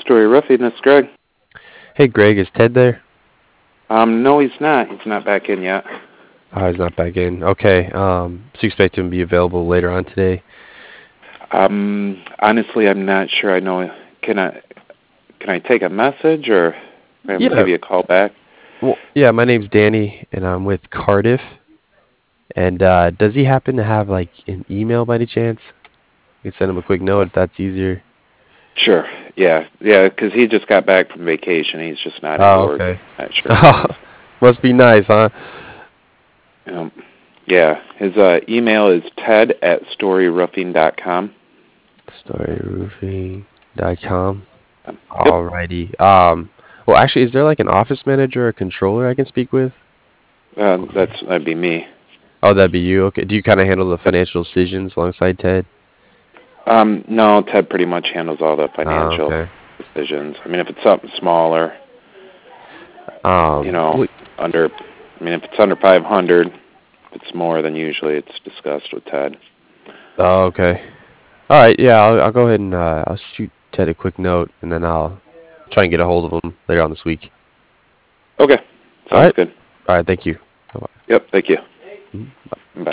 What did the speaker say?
Story Roofing, this is Greg. Hey Greg, is Ted there? No, he's not. He's not back in yet. Oh, he's not back in. Okay. So you expect him to be available later on today? Honestly, I'm not sure. I know. Can I take a message or can I Yeah. give you a call back? Well, yeah. My name's Danny, and I'm with Cardiff. And does he happen to have like an email by any chance? You can send him a quick note if that's easier. Sure. Yeah. Because he just got back from vacation. He's just not into Oh, work. okay. Not sure when he's. Must be nice, huh? Um, yeah. His email is ted@storyroofing.com. Storyroofing.com. Yep. Alrighty. Well, actually, is there like an office manager or controller I can speak with? That'd be me. Oh, that'd be you. Okay. Do you kind of handle the Yep. financial decisions alongside Ted? No, Ted pretty much handles all the Oh, financial okay. decisions. I mean, if it's something smaller, you know, Well, under, I mean, if it's under 500, if it's more than usually, it's discussed with Ted. oh, okay. All right. Yeah, I'll go ahead and I'll shoot Ted a quick note, and then I'll try and get a hold of him later on this week. Okay, All sounds right. good. All right. Thank you. Bye-bye. Yep, thank you. Mhm. Bye.